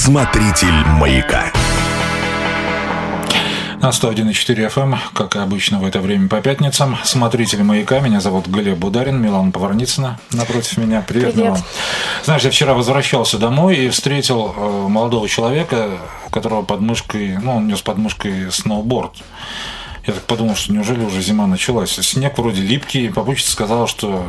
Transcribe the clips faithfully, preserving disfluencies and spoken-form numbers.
Смотритель «Маяка». На сто один и четыре эф эм, как и обычно в это время по пятницам. Смотритель «Маяка». Меня зовут Глеб Бударин, Милана Поварницына напротив меня. Привет, Привет. Милан. Знаешь, я вчера возвращался домой и встретил молодого человека, у которого под мышкой, ну, он нес под мышкой сноуборд. Я так подумал, что неужели уже зима началась? Снег вроде липкий. Попутчица сказала, что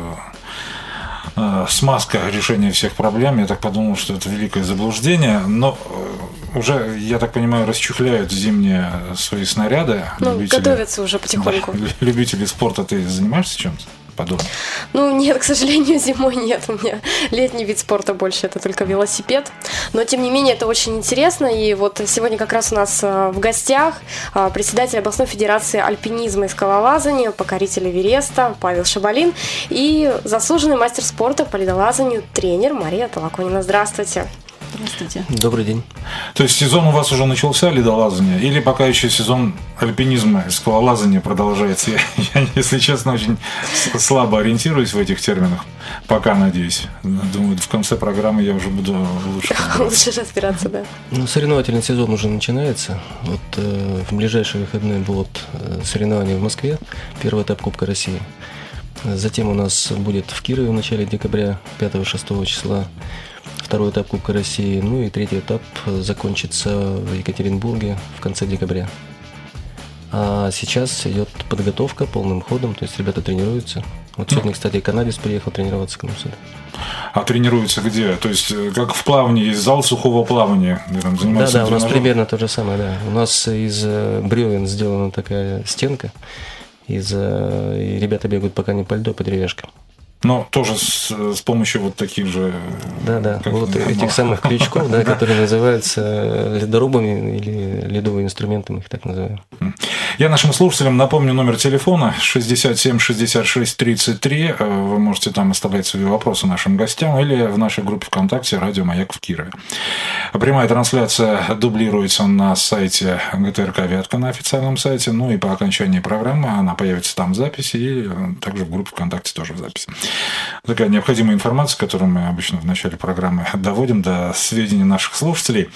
э, смазка решения всех проблем. Я так подумал, что это великое заблуждение. Но э, уже, я так понимаю, расчехляют зимние свои снаряды. Ну, любители, готовятся уже потихоньку. Да, любители спорта. Ты занимаешься чем-то подобным? Ну, нет, к сожалению, зимой нет. У меня летний вид спорта больше, это только велосипед. Но, тем не менее, это очень интересно. И вот сегодня как раз у нас в гостях председатель областной федерации альпинизма и скалолазания, покоритель Эвереста Павел Шабалин и заслуженный мастер спорта по ледолазанию, тренер Мария Толоконина. Здравствуйте. Здравствуйте. Добрый день. То есть сезон у вас уже начался, ледолазание, или пока еще сезон альпинизма и скалолазания продолжается? Я, я, если честно, очень слабо ориентируюсь в этих терминах. Пока, надеюсь. Думаю, в конце программы я уже буду лучше разбираться. Лучше разбираться, да. Ну, соревновательный сезон уже начинается. Вот э, в ближайшие выходные будут э, соревнования в Москве. Первый этап Кубка России. Затем у нас будет в Кирове в начале декабря, пятого-шестого числа. Второй этап Кубка России, ну и третий этап закончится в Екатеринбурге в конце декабря. А сейчас идет подготовка полным ходом, то есть ребята тренируются. Вот сегодня, кстати, канадец приехал тренироваться к нам сюда. А тренируются где? То есть, как в плавании, есть зал сухого плавания, где там занимаются. Да, да, у нас примерно то же самое, да. У нас из бревен сделана такая стенка, из, и ребята бегают пока не по льду, а по деревяшкам. Но тоже с, с помощью вот таких же... Да, да, как, вот этих ну, самых крючков, да, которые называются ледорубами или ледовыми инструментами, их так называем. Я нашим слушателям напомню номер телефона шестьдесят семь шестьдесят шесть тридцать три. Вы можете там оставлять свои вопросы нашим гостям или в нашей группе ВКонтакте «Радио Маяк» в Кирове. Прямая трансляция дублируется на сайте гэ тэ эр ка «Вятка», на официальном сайте. Ну и по окончании программы она появится там в записи и также в группе ВКонтакте тоже в записи. Такая необходимая информация, которую мы обычно в начале программы доводим до сведения наших слушателей.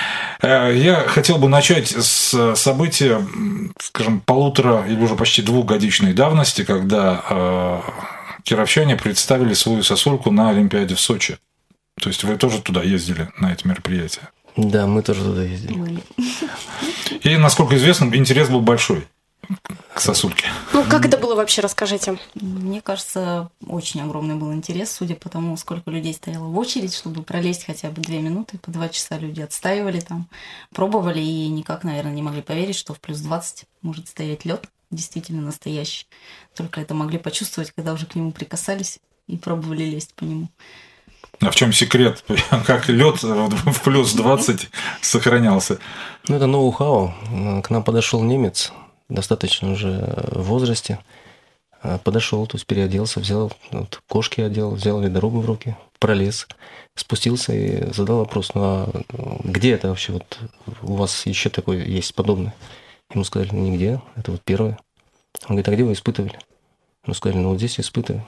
Я хотел бы начать с события, скажем, полутора или уже почти двухгодичной давности, когда кировчане представили свою сосульку на Олимпиаде в Сочи. То есть вы тоже туда ездили на это мероприятие? Да, мы тоже туда ездили. И, насколько известно, интерес был большой к сосульке. Ну, как это было вообще, расскажите. Мне кажется, очень огромный был интерес, судя по тому, сколько людей стояло в очередь, чтобы пролезть хотя бы две минуты. По два часа люди отстаивали там, пробовали и никак, наверное, не могли поверить, что в плюс двадцать может стоять лед, действительно настоящий. Только это могли почувствовать, когда уже к нему прикасались и пробовали лезть по нему. А в чем секрет? Как лед в плюс двадцать сохранялся? Ну, это ноу-хау. К нам подошел немец, достаточно уже в возрасте, подошел, то есть переоделся, взял вот, кошки одел, взял ледорубы в руки, пролез, спустился и задал вопрос, ну а где это вообще, вот у вас еще такое есть подобное? Ему сказали, ну нигде, это вот первое. Он говорит, а где вы испытывали? Ему сказали, ну вот здесь испытываю.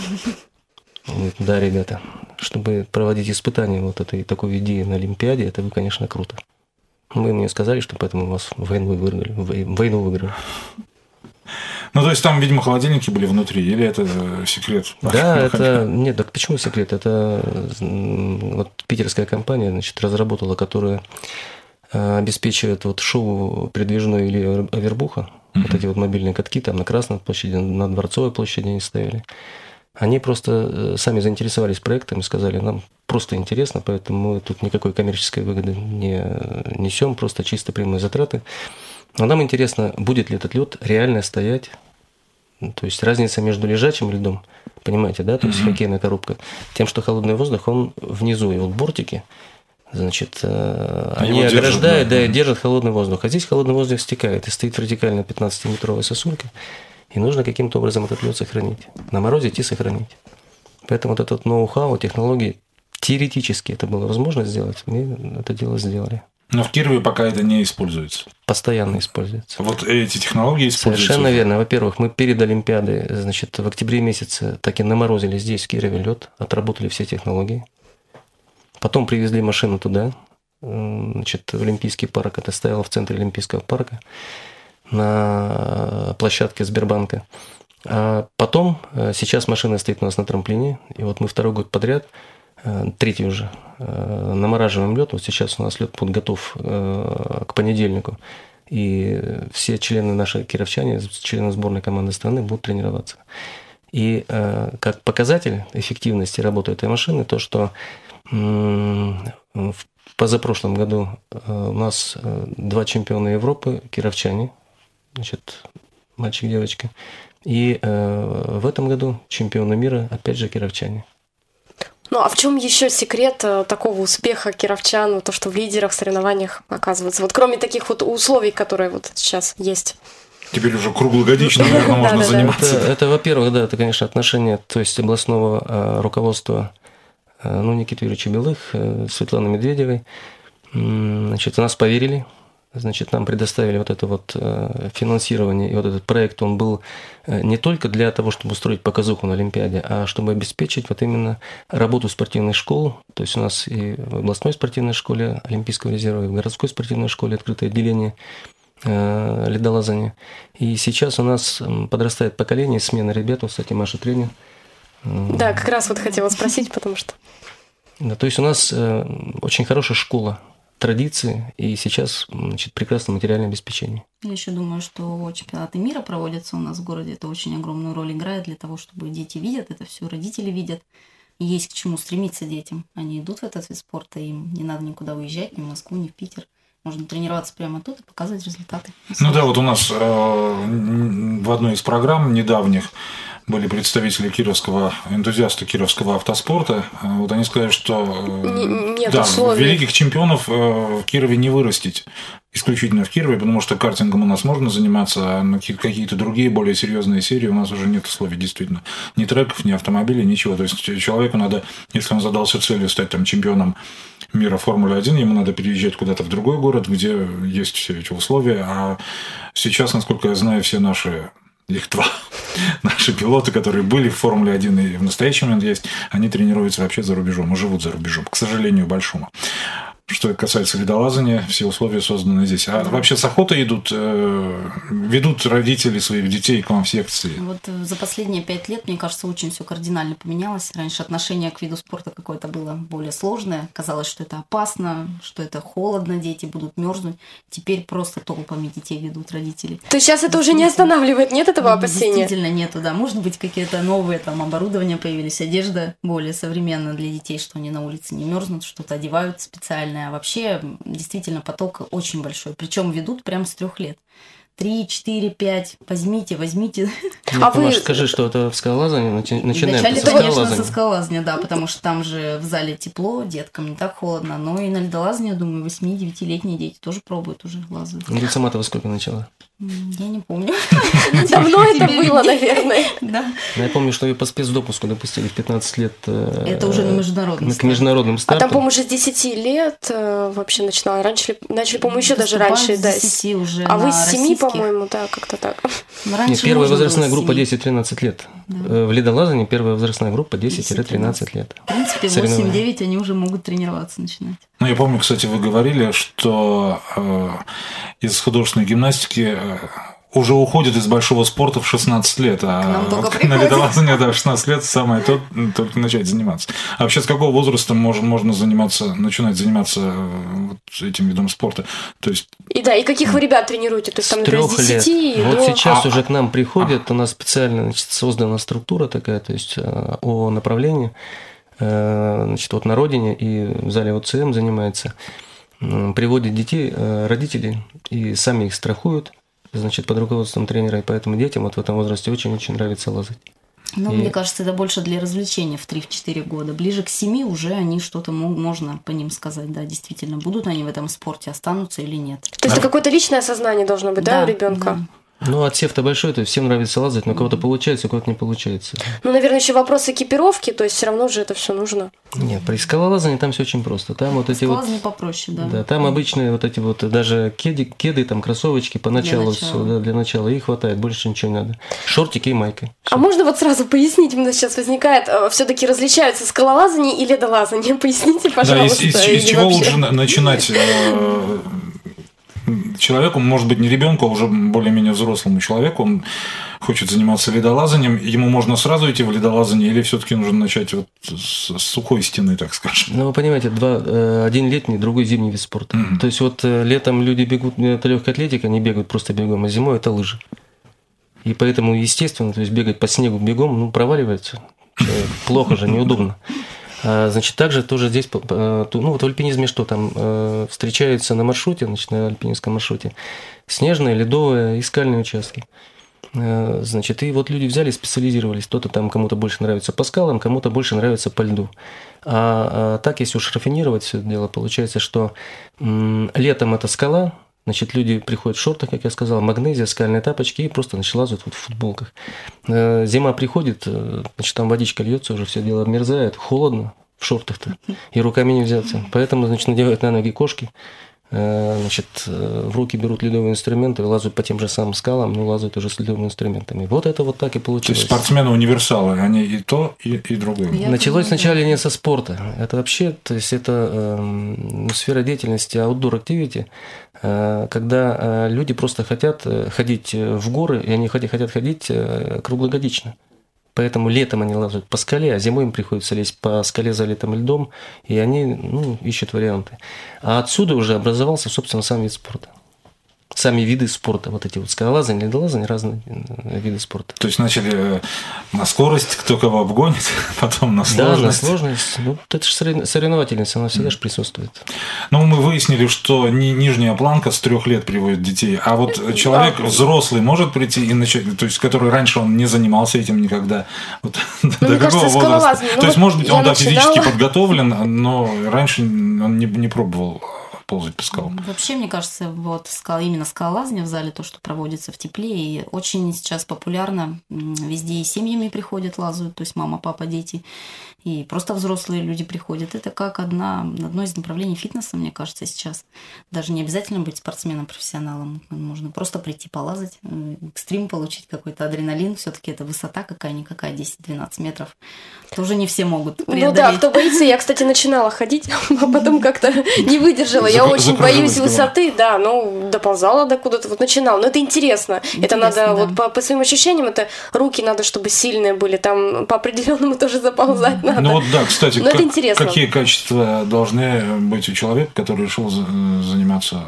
Он говорит, да, ребята, чтобы проводить испытания вот этой такой идеи на Олимпиаде, это вы, конечно, круто. Вы мне сказали, что поэтому у вас войну выиграли. Войну выиграли. Ну, то есть там, видимо, холодильники были внутри, или это секрет? Да, это... Нет, так почему секрет? Это вот питерская компания, значит, разработала, которая обеспечивает вот шоу «Передвижной» или «Авербуха». Mm-hmm. Вот эти вот мобильные катки там на Красной площади, на Дворцовой площади они стояли. Они просто сами заинтересовались проектом и сказали, нам просто интересно, поэтому мы тут никакой коммерческой выгоды не несем, просто чисто прямые затраты. Но нам интересно, будет ли этот лед реально стоять, то есть разница между лежачим льдом, понимаете, да, то есть mm-hmm. хоккейная коробка, тем, что холодный воздух, он внизу, и вот бортики, значит, они ограждают, да, да, и держат холодный воздух, а здесь холодный воздух стекает, и стоит вертикально пятнадцатиметровая сосулька, и нужно каким-то образом этот лед сохранить, наморозить и сохранить. Поэтому вот этот ноу-хау, технологии, теоретически это было возможно сделать, мы это дело сделали. Но в Кирове пока это не используется. Постоянно используется. Вот эти технологии используются. Совершенно верно. Во-первых, мы перед Олимпиадой, значит, в октябре месяце так и наморозили здесь, в Кирове, лед, отработали все технологии. Потом привезли машину туда, значит, в Олимпийский парк. Это стояло в центре Олимпийского парка на площадке Сбербанка. А потом, сейчас машина стоит у нас на трамплине, и вот мы второй год подряд, третий уже, намораживаем лед. Вот сейчас у нас лед будет готов к понедельнику, и все члены нашей кировчане, члены сборной команды страны будут тренироваться. И как показатель эффективности работы этой машины, то, что в позапрошлом году у нас два чемпиона Европы, кировчане, значит, мальчик, девочка, и в этом году чемпионы мира, опять же, кировчане. Ну, а в чем еще секрет такого успеха кировчан, то, что в лидерах в соревнованиях оказывается? Вот кроме таких вот условий, которые вот сейчас есть. Теперь уже круглогодично, наверное, можно заниматься. Это, это, во-первых, да, это, конечно, отношение, то есть областного руководства, ну, Никиты Юрьевича Белых, Светланы Медведевой. Значит, в нас поверили. Значит, нам предоставили вот это вот финансирование, и вот этот проект, он был не только для того, чтобы устроить показуху на Олимпиаде, а чтобы обеспечить вот именно работу спортивных школ. То есть у нас и в областной спортивной школе Олимпийского резерва, и в городской спортивной школе открытое отделение ледолазания. И сейчас у нас подрастает поколение, смена ребят, вот, кстати, Маша тренер. Да, как раз вот хотела спросить, потому что... Да, то есть у нас очень хорошая школа традиции, и сейчас, значит, прекрасное материальное обеспечение. Я еще думаю, что чемпионаты мира проводятся у нас в городе. Это очень огромную роль играет для того, чтобы дети видят это все, родители видят. И есть к чему стремиться детям. Они идут в этот вид спорта, им не надо никуда уезжать, ни в Москву, ни в Питер. Можно тренироваться прямо тут и показывать результаты. Ну да, вот у нас э, в одной из программ недавних были представители кировского, энтузиасты кировского автоспорта. Вот они сказали, что Нет да, условий. великих чемпионов в Кирове не вырастить. Исключительно в Кирове, потому что картингом у нас можно заниматься, а на какие-то другие более серьезные серии у нас уже нет условий, действительно. Ни треков, ни автомобилей, ничего. То есть человеку надо, если он задался целью стать там чемпионом мира Формулы один, ему надо переезжать куда-то в другой город, где есть все эти условия. А сейчас, насколько я знаю, все наши... Их два. Наши пилоты, которые были в Формуле один и в настоящий момент есть, они тренируются вообще за рубежом и живут за рубежом, к сожалению, большому. Что касается ледолазания, все условия созданы здесь. А вообще с охотой идут, э, ведут родители своих детей к вам в секции? Вот за последние пять лет, мне кажется, очень все кардинально поменялось. Раньше отношение к виду спорта какое-то было более сложное. Казалось, что это опасно, что это холодно, дети будут мерзнуть. Теперь просто толпами детей ведут родители. То есть сейчас это уже не останавливает, нет этого опасения? Действительно нету, да. Может быть, какие-то новые там оборудования появились, одежда более современная для детей, что они на улице не мерзнут, что-то одевают специально. А вообще, действительно, поток очень большой. Причем ведут прям с трех лет. Три, четыре, пять. Возьмите, возьмите. Нет, а вы... Скажи, что это в скалолазании начинаем Вначале, конечно, со скалолазания, да, потому что там же в зале тепло, деткам не так холодно. Но и на ледолазание, думаю, восьми-девятилетние дети тоже пробуют, уже лазают. Ну, сама-то во сколько начала? Я не помню. Давно это было, наверное. Да. Я помню, что ее по спецдопуску допустили в пятнадцать лет. Это уже на международном к международным стартам. А там, по-моему, уже с десяти лет вообще начинала. Раньше начали, по-моему, еще даже раньше. Да. уже а вы с семи, по-моему, да, как-то так. Нет, первая возрастная группа десять-тринадцать лет. Да. В ледолазании первая возрастная группа десять-тринадцать лет. В принципе, восемь-девять они уже могут тренироваться начинать. Ну, я помню, кстати, вы говорили, что э, из художественной гимнастики э, уже уходят из большого спорта в шестнадцать лет, а вот на ледолазание, да, в шестнадцать лет самое то, только начать заниматься. А вообще с какого возраста можно, можно заниматься, начинать заниматься вот этим видом спорта? То есть... И да, и каких вы ребят тренируете? То есть там, например, с десяти лет. Вот до... сейчас а, уже к нам приходят, а. у нас специально, значит, создана структура такая, то есть о направлении. Значит, вот на родине и в зале ОЦМ занимается, приводят детей, родители и сами их страхуют, значит, под руководством тренера, и поэтому детям вот в этом возрасте очень-очень нравится лазать. Ну, и... мне кажется, это больше для развлечения в три-четыре года. Ближе к семи уже они что-то можно по ним сказать, да, действительно, будут они в этом спорте, останутся или нет. То есть это какое-то личное осознание должно быть, да, да у ребенка? Да. Ну, отсев-то большой, то есть всем нравится лазать, но у кого-то получается, у кого-то не получается. Ну, наверное, еще вопрос экипировки, то есть все равно же это все нужно. Нет, при скалолазании там все очень просто. Там вот эти вот... попроще, да. Да, там обычные вот эти вот даже кеды, кеды там кроссовочки поначалу, Для начала. все, да, для начала, и хватает, больше ничего не надо. Шортики и майка. А можно вот сразу пояснить, у нас сейчас возникает, все-таки различаются скалолазание и ледолазание? Поясните, пожалуйста. Да, из, из, из чего лучше начинать э, человеку, может быть, не ребенку, а уже более-менее взрослому человеку, он хочет заниматься ледолазанием, ему можно сразу идти в ледолазание, или все-таки нужно начать вот с, с сухой стены, так скажем? Ну, вы понимаете, два, один летний, другой зимний вид спорта. Mm-hmm. То есть вот летом люди бегут, это легкая атлетика, они бегают просто бегом, а зимой это лыжи. И поэтому, естественно, то есть бегать по снегу бегом, ну, проваливается человек, плохо же, неудобно. Значит, также тоже здесь, ну вот в альпинизме что там, встречаются на маршруте, значит, на альпинистском маршруте, снежные, ледовые и скальные участки. Значит, и вот люди взяли, специализировались, кто-то там, кому-то больше нравится по скалам, кому-то больше нравится по льду. А, а так, если уж рафинировать все это дело, получается, что м, летом это скала, значит, люди приходят в шортах, как я сказал, магнезия, скальные тапочки, и просто, значит, лазают вот в футболках. Зима приходит, значит, там водичка льется, уже все дело обмерзает, холодно в шортах-то, и руками не взяться. Поэтому, значит, надевают на ноги кошки, значит, в руки берут ледовые инструменты, лазают по тем же самым скалам, но лазают уже с ледовыми инструментами. Вот это вот так и получилось. То есть спортсмены-универсалы, они и то, и, и другое. Я Началось думаю, вначале да. не со спорта. Это вообще, то есть это э, ну, сфера деятельности outdoor activity, э, когда э, люди просто хотят ходить в горы, и они хотят ходить э, круглогодично. Поэтому летом они лазают по скале, а зимой им приходится лезть по скале, залитым льдом, и они, ну, ищут варианты. А отсюда уже образовался, собственно, сам вид спорта. Сами виды спорта, вот эти вот скалолазание, ледолазание, разные виды спорта. То есть начали на скорость, кто кого обгонит, потом на сложность. Да, на сложность. Ну, это же соревновательность, она всегда же присутствует. Ну, мы выяснили, что ни, нижняя планка с трех лет приводит детей, а вот человек взрослый может прийти и начать, то есть который раньше он не занимался этим никогда. Вот, ну, до мне какого кажется, возраста? ну, То вот есть, может быть, он да, начинала... физически подготовлен, но раньше он не, не пробовал ползать по скалам. Вообще, мне кажется, вот скал, именно скалолазание в зале, то, что проводится в тепле, и очень сейчас популярно. Везде и семьями приходят, лазают, то есть мама, папа, дети, и просто взрослые люди приходят. Это как одна, одно из направлений фитнеса, мне кажется, сейчас. Даже не обязательно быть спортсменом-профессионалом. Можно просто прийти полазать, экстрим получить, какой-то адреналин. Все-таки это высота какая-никакая, десять-двенадцать метров. Тоже не все могут преодолеть. Ну да, кто боится, я, кстати, начинала ходить, а потом как-то не выдержала. Я очень боюсь высоты, да, ну, доползала до куда-то, вот начинала. Но это интересно. интересно это надо, да. вот по, по своим ощущениям, это руки надо, чтобы сильные были, там по определенному тоже заползать надо. Ну вот да, кстати, Но как, это интересно. Какие качества должны быть у человека, который решил заниматься...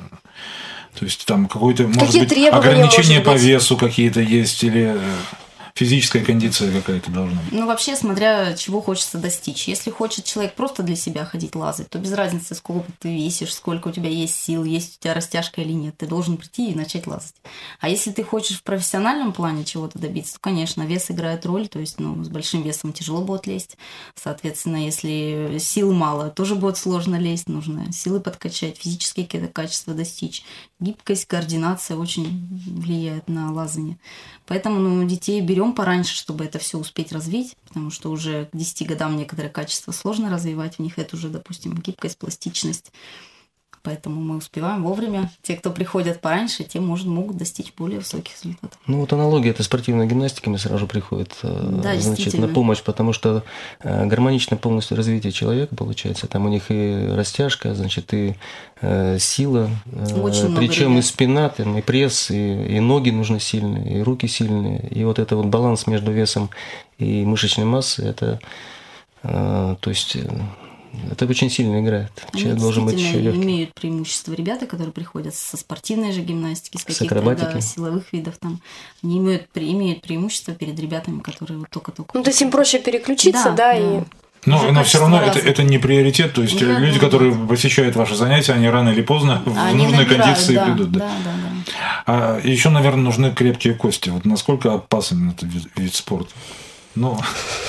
То есть там какое-то, может Какие быть, ограничения может по быть? весу какие-то есть, или... Физическая кондиция какая-то должна быть. Ну, вообще, смотря чего хочется достичь. Если хочет человек просто для себя ходить лазать, то без разницы, сколько ты весишь, сколько у тебя есть сил, есть у тебя растяжка или нет. Ты должен прийти и начать лазать. А если ты хочешь в профессиональном плане чего-то добиться, то, конечно, вес играет роль. То есть, ну, с большим весом тяжело будет лезть. Соответственно, если сил мало, тоже будет сложно лезть. Нужно силы подкачать, физические какие-то качества достичь. Гибкость, координация очень влияет на лазание. Поэтому, ну, детей берем пораньше, чтобы это все успеть развить, потому что уже к десяти годам некоторые качества сложно развивать в них. Это уже, допустим, гибкость, пластичность. Поэтому мы успеваем вовремя. Те, кто приходят пораньше, те, может, могут достичь более высоких результатов. Ну, вот аналогия это спортивной гимнастики мне сразу приходит, да, значит, на помощь, потому что гармоничное полностью развитие человека получается. Там у них и растяжка, значит, и э, сила, э, причем и спина, там, и пресс, и, и ноги нужны сильные, и руки сильные. И вот это вот баланс между весом и мышечной массой, это, э, то есть... Это очень сильно играет. Они Человек должен быть еще легкий. Имеют преимущество ребята, которые приходят со спортивной же гимнастики, с каких-то да, силовых видов. Там. Они имеют, имеют преимущество перед ребятами, которые вот только-только... Ну, то есть им проще переключиться, да, да, да. и... Но, но все равно это, это не приоритет. То есть да, люди, да, которые да. посещают ваши занятия, они рано или поздно а в нужной набирают, кондиции да, придут. Да. Да, да, да. А еще, наверное, нужны крепкие кости. Вот насколько опасен этот вид, вид спорта? Ну...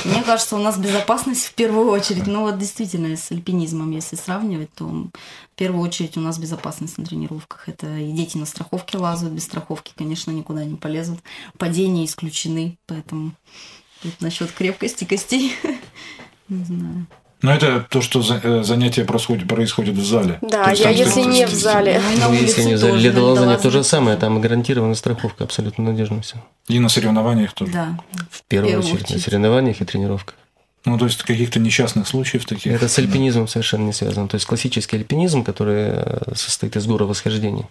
Мне кажется, у нас безопасность в первую очередь. Ну вот действительно, с альпинизмом, если сравнивать, то в первую очередь у нас безопасность на тренировках. Это и дети на страховке лазают, без страховки, конечно, никуда не полезут. Падения исключены, поэтому тут насчет крепкости костей, не знаю. Но это то, что занятие происходит, происходит в зале. Да, я, если не в зале. Ну, если не в зале, ледолазание то же самое, там гарантированная страховка, абсолютно надежно все. И на соревнованиях тоже? Да. В первую, первую очередь, очередь, на соревнованиях и тренировках. Ну, то есть каких-то несчастных случаев таких? Это с альпинизмом совершенно не связано. То есть классический альпинизм, который состоит из горовосхождений,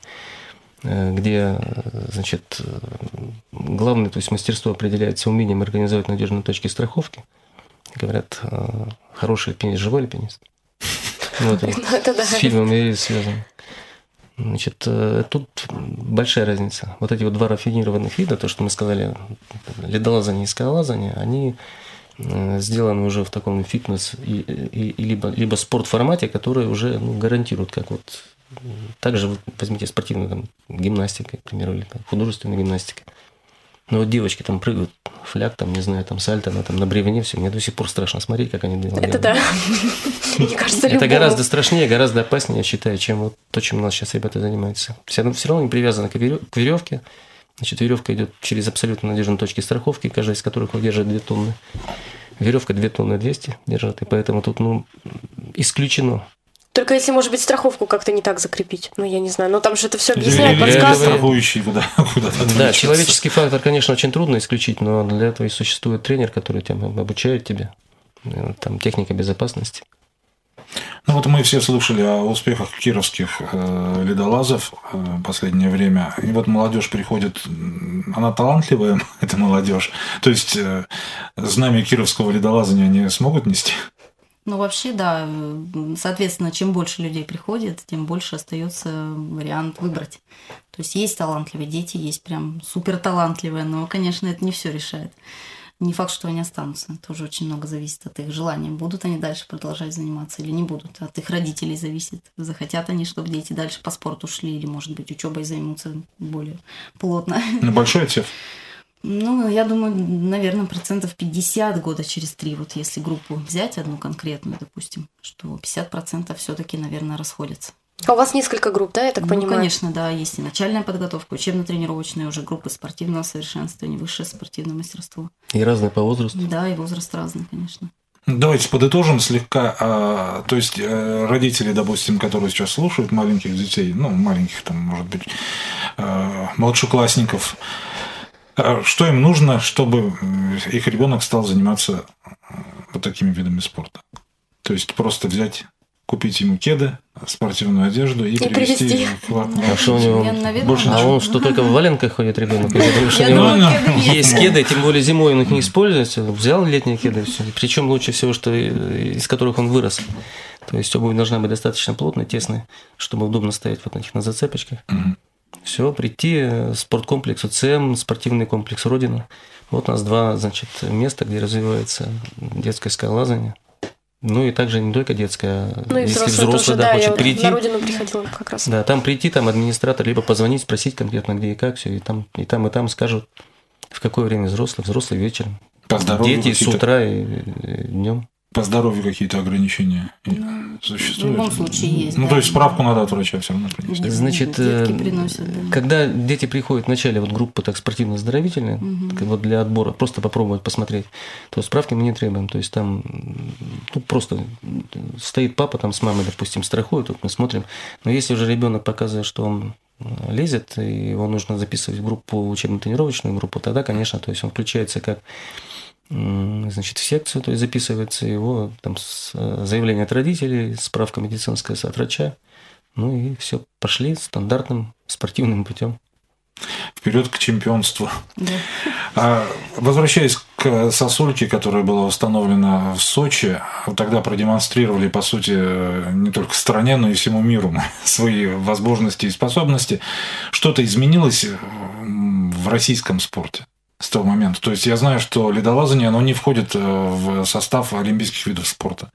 где, значит, главное, то есть мастерство определяется умением организовать надежные точки страховки. Говорят, хороший альпинист, живой альпинист. Вот, это да. С фильмом и связано. Значит, тут большая разница. Вот эти вот два рафинированных вида, то, что мы сказали, ледолазание и скалолазание, они сделаны уже в таком фитнес и, и, и либо, либо спорт-формате, который уже ну, гарантирует, как вот также вот возьмите спортивную там, гимнастику, к примеру, или там, художественную гимнастику. Но вот девочки там прыгают, фляг, там, не знаю, там сальто, она там на бревне, все. Мне до сих пор страшно смотреть, как они делают. Это да. Мне кажется, это гораздо страшнее, гораздо опаснее, я считаю, чем вот то, чем у нас сейчас ребята занимаются. Все равно, все равно не привязаны к веревке. Значит, веревка идет через абсолютно надежные точки страховки, каждая из которых удерживает две тонны. Веревка две тонны двести держит, и поэтому тут ну, исключено. Только если, может быть, страховку как-то не так закрепить. Ну, я не знаю. Но там же это все объясняет, подсказывает. Страхующий куда-то. Да, человеческий фактор, конечно, очень трудно исключить, но для этого и существует тренер, который тебя обучает тебя. Там техника безопасности. Ну вот мы все слышали о успехах кировских э, ледолазов э, в последнее время. И вот молодежь приходит, она талантливая, эта молодежь. То есть э, знамя кировского ледолазания они смогут нести? Ну, вообще, да. Соответственно, чем больше людей приходит, тем больше остается вариант выбрать. То есть есть талантливые дети, есть прям супер талантливые, но, конечно, это не все решает. Не факт, что они останутся. Тоже очень много зависит от их желания. Будут они дальше продолжать заниматься или не будут. От их родителей зависит. Захотят они, чтобы дети дальше по спорту шли, или, может быть, учебой займутся более плотно. Ну, большой отсев. Ну, я думаю, наверное, процентов пятьдесят года через три, вот если группу взять одну конкретную, допустим, что пятьдесят процентов все-таки, наверное, расходятся. А у вас несколько групп, да, я так ну, понимаю? Конечно, да, есть и начальная подготовка, учебно-тренировочные уже группы спортивного совершенствования, высшее спортивное мастерство. И разные по возрасту? Да, и возраст разный, конечно. Давайте подытожим слегка. А, то есть родители, допустим, которые сейчас слушают маленьких детей, ну, маленьких там, может быть, младшеклассников, что им нужно, чтобы их ребенок стал заниматься вот такими видами спорта? То есть просто взять, купить ему кеды, спортивную одежду и, и привезти, привезти. В... А что у него? Наверное, больше, а он что, только в валенках ходит ребенок? Есть кеды, тем более зимой он их не использует. Взял летние кеды, все. Причем лучше всего, что из которых он вырос. То есть обувь должна быть достаточно плотной, тесной, чтобы удобно стоять вот на этих на зацепочках. Угу. Все, прийти, спорткомплекс УЦМ, спортивный комплекс Родина. Вот у нас два, значит, места, где развивается детское скалолазание. Ну и также не только детское, ну, если взрослый, взрослый тоже, да, да, хочет прийти. На Родину приходила как раз. Да, там прийти, там администратор, либо позвонить, спросить конкретно, где и как, все, и там, и там, и там скажут, в какое время взрослый, взрослый вечером. По здоровью дети с утра и, и днем. По здоровью какие-то ограничения ну, существуют? В любом случае есть. Ну, да, то есть справку надо от врача все равно принести. Значит, приносят, да. Когда дети приходят в начале вот группы так спортивно-оздоровительные, угу. вот для отбора, просто попробовать посмотреть, то справки мы не требуем. То есть там ну, просто стоит папа там с мамой, допустим, страхует, вот мы смотрим. Но если уже ребенок показывает, что он лезет, и его нужно записывать в группу, учебно-тренировочную группу, тогда, конечно, то есть он включается как значит, в секцию, то есть записывается его там, заявление от родителей, справка медицинская от врача, ну и все, пошли стандартным спортивным путем. Вперед к чемпионству. Да. А, возвращаясь к сосульке, которая была установлена в Сочи, тогда продемонстрировали, по сути, не только стране, но и всему миру свои возможности и способности. Что-то изменилось в российском спорте с того момента? То есть я знаю, что ледолазание, оно не входит в состав олимпийских видов спорта.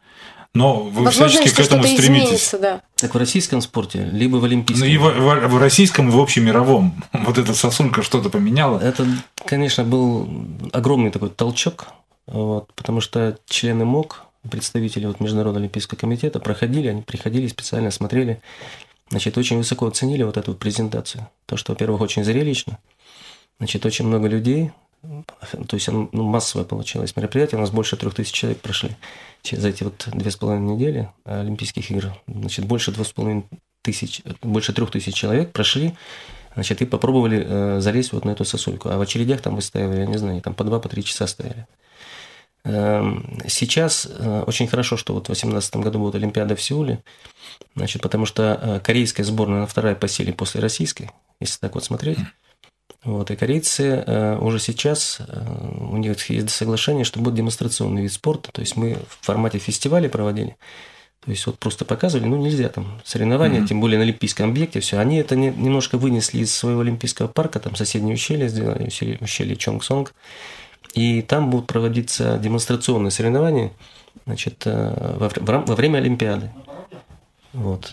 Но вы Возможно, всячески к этому стремитесь. Да. Так в российском спорте, либо в олимпийском? Ну и в, в, в российском, и в общемировом. Вот эта сосулька что-то поменяла? Это, конечно, был огромный такой толчок, вот, потому что члены МОК, представители вот Международного олимпийского комитета проходили, они приходили, специально смотрели, значит, очень высоко оценили вот эту презентацию. То, что, во-первых, очень зрелищно, значит, очень много людей, то есть ну, массовое получилось мероприятие, у нас больше трех тысяч человек прошли за эти вот две с половиной недели Олимпийских игр, значит, больше двух с половиной тысяч, больше трех тысяч человек прошли, значит, и попробовали э, залезть вот на эту сосульку, а в очередях там выстаивали, я не знаю, там по два, по три часа стояли. Э, сейчас э, очень хорошо, что вот в две тысячи восемнадцатом году будет Олимпиада в Сеуле, значит, потому что э, корейская сборная, она вторая по силе после российской, если так вот смотреть. Вот, и корейцы э, уже сейчас, э, у них есть соглашение, что будет демонстрационный вид спорта, то есть мы в формате фестиваля проводили, то есть вот просто показывали, ну нельзя там соревнования, mm-hmm. тем более на олимпийском объекте, все, они это не, немножко вынесли из своего олимпийского парка, там соседнее ущелье сделали, ущелье, ущелье Чонгсонг, и там будут проводиться демонстрационные соревнования, значит, э, во, во время Олимпиады, вот.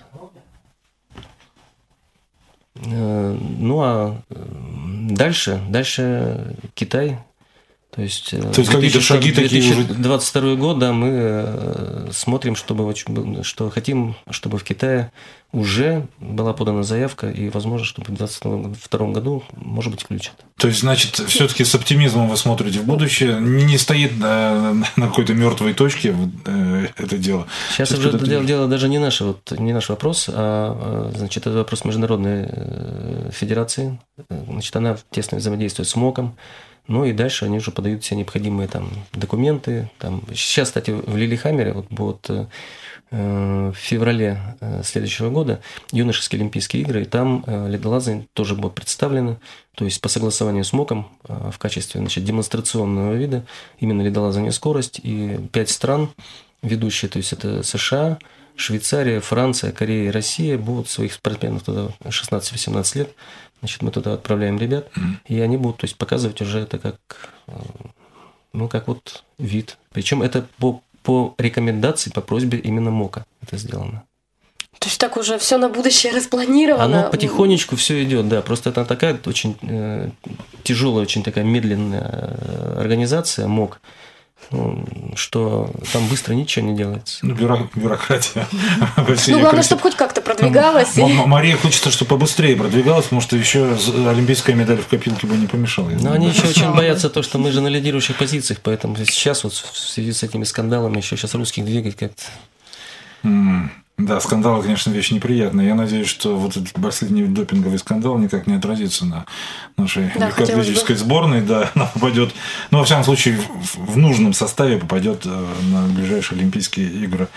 Ну, а дальше, дальше Китай. То есть, То есть какие-то шаги такие уже... две тысячи двадцать второй год, да, мы смотрим, чтобы, что хотим, чтобы в Китае уже была подана заявка, и, возможно, чтобы в двадцать втором году, может быть, включат. То есть, значит, все-таки с оптимизмом вы смотрите в будущее, не стоит на, на какой-то мертвой точке это дело. Сейчас уже это дело, дело даже не наш, вот, не наш вопрос, а, значит, это вопрос Международной Федерации. Значит, она тесно взаимодействует с МОКом. Ну и дальше они уже подают все необходимые там документы. Там. Сейчас, кстати, в Лилихаммере вот будут э, в феврале следующего года юношеские Олимпийские игры, и там э, ледолазы тоже будут представлены, то есть по согласованию с МОКом э, в качестве, значит, демонстрационного вида именно ледолазание скорость, и пять стран ведущие, то есть это США, Швейцария, Франция, Корея и Россия будут своих спортсменов туда шестнадцать-восемнадцать лет. Значит, мы туда отправляем ребят, mm-hmm. и они будут, то есть, показывать уже это как, ну, как вот вид. Причем это по, по рекомендации, по просьбе именно МОКа это сделано. То есть так уже все на будущее распланировано? Оно потихонечку все идет, да. Просто это такая очень э, тяжелая, очень такая медленная организация МОК, что там быстро ничего не делается. Ну, бюрократия. Ну, главное, чтобы хоть как-то продвигалось. Мария хочет, чтобы побыстрее продвигалась, потому что еще олимпийская медаль в копилке бы не помешала. Но они еще очень боятся то, что мы же на лидирующих позициях, поэтому сейчас вот в связи с этими скандалами еще сейчас русских двигать как-то. Да, скандалы, конечно, вещь неприятная. Я надеюсь, что вот этот последний допинговый скандал никак не отразится на нашей да, легкоатлетической сборной. Да, она попадет, ну, во всяком случае, в, в нужном составе попадет на ближайшие Олимпийские игры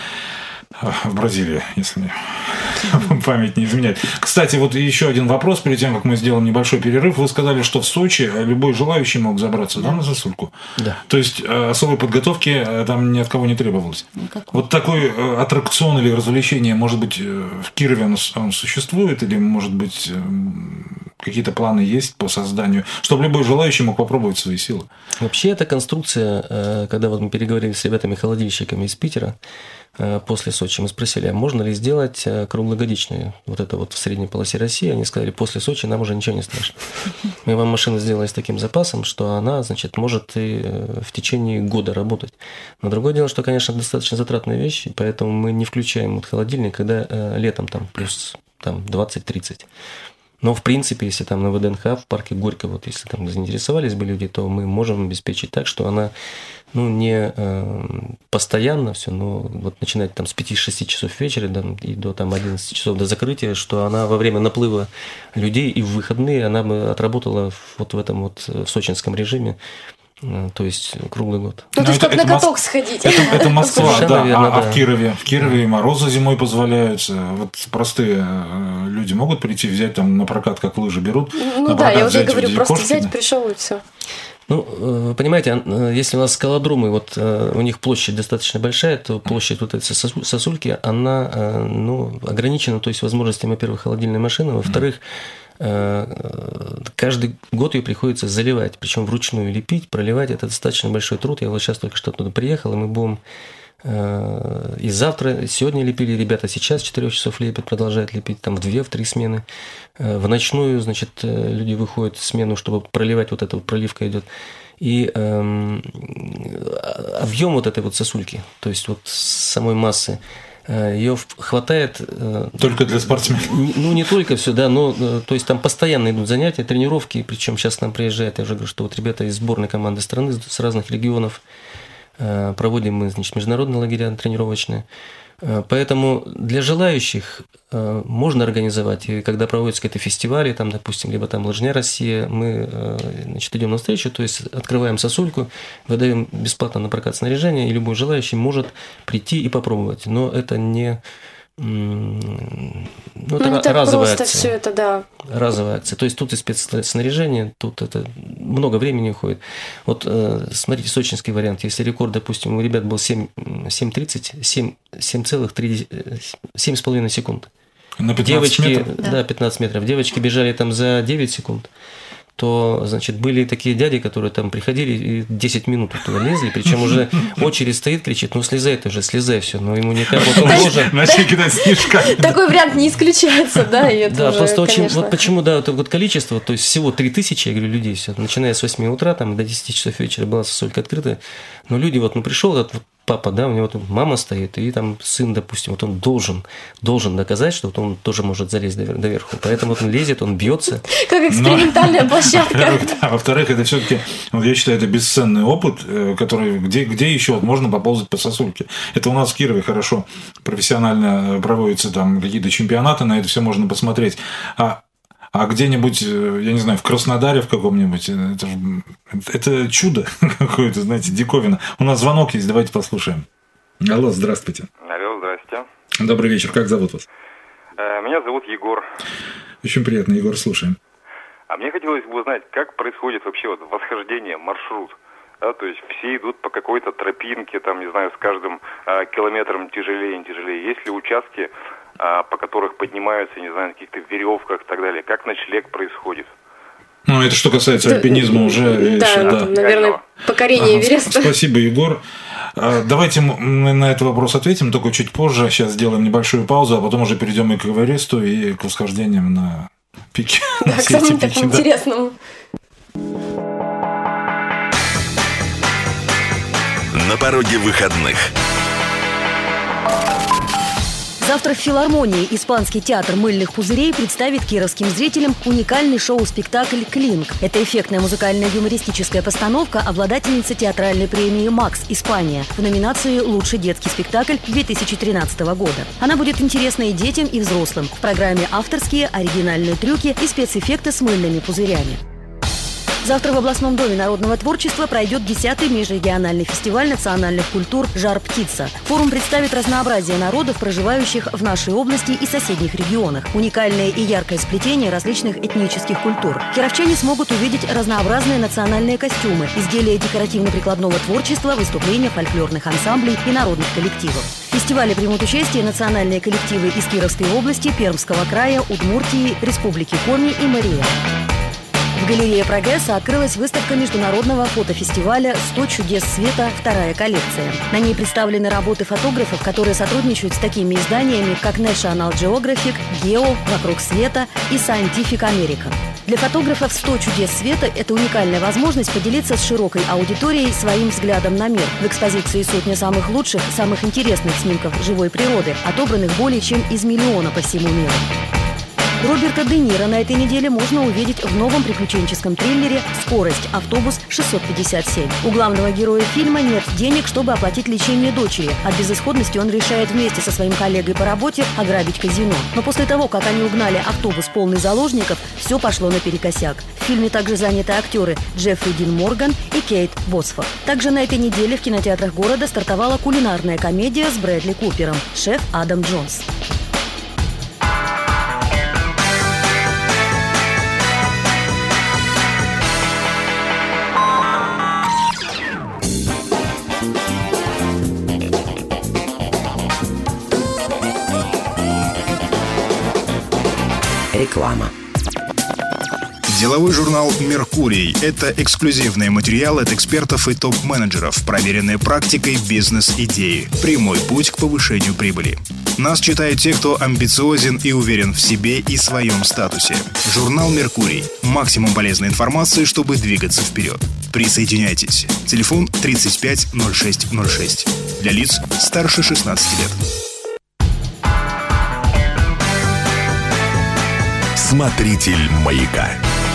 в Бразилии, если мне память не изменяет. Кстати, вот еще один вопрос, перед тем, как мы сделаем небольшой перерыв. Вы сказали, что в Сочи любой желающий мог забраться, да, да на сосульку? Да. То есть особой подготовки там ни от кого не требовалось? Никакой. Вот такой аттракцион или развлечение, может быть, в Кирове он, он существует, или, может быть, какие-то планы есть по созданию, чтобы любой желающий мог попробовать свои силы? Вообще, эта конструкция, когда вот мы переговорили с ребятами-холодильщиками из Питера, после Сочи мы спросили, а можно ли сделать круглогодичную вот это вот в средней полосе России? Они сказали, после Сочи нам уже ничего не страшно. Мы вам машину сделали с таким запасом, что она, значит, может и в течение года работать. Но другое дело, что, конечно, достаточно затратная вещь, поэтому мы не включаем вот холодильник, когда летом там плюс там, двадцать-тридцать. Но, в принципе, если там на ВДНХ, в парке Горького, вот если там заинтересовались бы люди, то мы можем обеспечить так, что она, ну, не э, постоянно все, но вот начинать там с пяти-шести часов вечера да, и до там одиннадцати часов до закрытия, что она во время наплыва людей и в выходные она бы отработала вот в этом вот в сочинском режиме. То есть круглый год. Ну, то есть как на каток сходить. Это, это Москва, да. Верно, а, да. а в Кирове? В Кирове и морозы зимой позволяются. Вот простые люди могут прийти взять там на прокат, как лыжи берут. Ну да, я уже говорю, просто взять, пришел и все. Ну, вы понимаете, если у нас скалодромы, вот у них площадь достаточно большая, то площадь вот этой сосульки, она, ну, ограничена, то есть возможностями, во-первых, холодильной машины, во-вторых, каждый год ее приходится заливать, причем вручную лепить, проливать, это достаточно большой труд. Я вот сейчас только что оттуда приехал, и мы будем И завтра, сегодня лепили ребята, сейчас с четырёх часов лепят, продолжают лепить, там в две, в три смены. В ночную, значит, люди выходят в смену, чтобы проливать, вот эта вот проливка идет. И эм, объем вот этой вот сосульки, то есть вот самой массы, ее хватает... Только для спортсменов? Ну, не только все, да, но то есть там постоянно идут занятия, тренировки, причем сейчас к нам приезжает, я уже говорю, что вот ребята из сборной команды страны с разных регионов, проводим мы, значит, международные лагеря тренировочные. Поэтому для желающих можно организовать, и когда проводятся какие-то фестивали, там, допустим, либо там «Лыжня Россия», мы, значит, идем навстречу, то есть открываем сосульку, выдаем бесплатно на прокат снаряжение, и любой желающий может прийти и попробовать. Но это не... Ну, это ну, не так разовая просто акция. все это, да. Разовая акция. То есть тут и спецснаряжение, тут это много времени уходит. Вот смотрите, сочинский вариант. Если рекорд, допустим, у ребят был семь тридцать, семь целых семь с половиной секунд. На пятнадцать Девочки, метров? Да, пятнадцать метров. Девочки бежали там за девять секунд. То, значит, были такие дяди, которые там приходили и десять минут туда лезли, причем уже очередь стоит, кричит, ну слезай ты уже, слезай все, но ему никак, вот он должен... Начали кидать снежками. Такой вариант не исключается, да, и это Да, уже, просто очень, конечно... вот почему, да, это вот количество, то есть всего три тысячи, я говорю, людей, все, начиная с восьми утра, там, до десяти часов вечера была сосулька открыта, но люди, вот, ну, пришел этот вот папа, да, у него тут мама стоит, и там сын, допустим, вот он должен, должен доказать, что вот он тоже может залезть доверху, поэтому вот он лезет, он бьется. Как экспериментальная площадка. Во-первых, да, во-вторых, это все-таки, вот я считаю, это бесценный опыт, который, где, где еще вот можно поползать по сосульке. Это у нас в Кирове хорошо профессионально проводятся там какие-то чемпионаты, на это все можно посмотреть. А А где-нибудь, я не знаю, в Краснодаре в каком-нибудь, это, это чудо какое-то, знаете, диковина. У нас звонок есть, давайте послушаем. Алло, здравствуйте. Алло, здрасте. Добрый вечер, как зовут вас? Меня зовут Егор. Очень приятно, Егор, слушаем. А мне хотелось бы узнать, как происходит вообще вот восхождение, маршрут. Да, то есть все идут по какой-то тропинке, там, не знаю, с каждым а, километром тяжелее и тяжелее. Есть ли участки, а, по которых поднимаются, не знаю, на каких-то веревках и так далее? Как ночлег происходит? Ну, это что касается альпинизма уже. Да, да. наверное, покорение ага, Эвереста. Спасибо, Егор. Давайте мы на этот вопрос ответим, только чуть позже. Сейчас сделаем небольшую паузу, а потом уже перейдем и к Эвересту, и к восхождениям на пике. Да, к самому такому интересному. На пороге выходных. Завтра в филармонии Испанский театр мыльных пузырей представит кировским зрителям уникальный шоу-спектакль «Клинк». Это эффектная музыкальная юмористическая постановка обладательницы театральной премии «Макс. Испания» в номинации «Лучший детский спектакль» две тысячи тринадцатого года. Она будет интересна и детям, и взрослым. В программе авторские, оригинальные трюки и спецэффекты с мыльными пузырями. Завтра в областном доме народного творчества пройдет десятый межрегиональный фестиваль национальных культур «Жар-птица». Форум представит разнообразие народов, проживающих в нашей области и соседних регионах. Уникальное и яркое сплетение различных этнических культур. Кировчане смогут увидеть разнообразные национальные костюмы, изделия декоративно-прикладного творчества, выступления фольклорных ансамблей и народных коллективов. В фестивале примут участие национальные коллективы из Кировской области, Пермского края, Удмуртии, Республики Коми и Мария. В галерее «Прогресса» открылась выставка международного фотофестиваля «сто чудес света. Вторая коллекция». На ней представлены работы фотографов, которые сотрудничают с такими изданиями, как National Geographic, Geo, «Вокруг света» и Scientific American. Для фотографов «сто чудес света» – это уникальная возможность поделиться с широкой аудиторией своим взглядом на мир. В экспозиции сотня самых лучших, самых интересных снимков живой природы, отобранных более чем из миллиона по всему миру. Роберта Де Ниро на этой неделе можно увидеть в новом приключенческом триллере «Скорость. Автобус шестьсот пятьдесят семь». У главного героя фильма нет денег, чтобы оплатить лечение дочери. От безысходности он решает вместе со своим коллегой по работе ограбить казино. Но после того, как они угнали автобус полный заложников, все пошло наперекосяк. В фильме также заняты актеры Джеффри Дин Морган и Кейт Босфорд. Также на этой неделе в кинотеатрах города стартовала кулинарная комедия с Брэдли Купером «Шеф Адам Джонс». Реклама. Деловой журнал «Меркурий» — это эксклюзивные материалы от экспертов и топ-менеджеров, проверенные практикой бизнес-идеи, прямой путь к повышению прибыли. Нас читают те, кто амбициозен и уверен в себе и своем статусе. Журнал «Меркурий» — максимум полезной информации, чтобы двигаться вперед. Присоединяйтесь. Телефон тридцать пять ноль шесть ноль шесть. Для лиц старше шестнадцати лет. Смотритель «Маяка».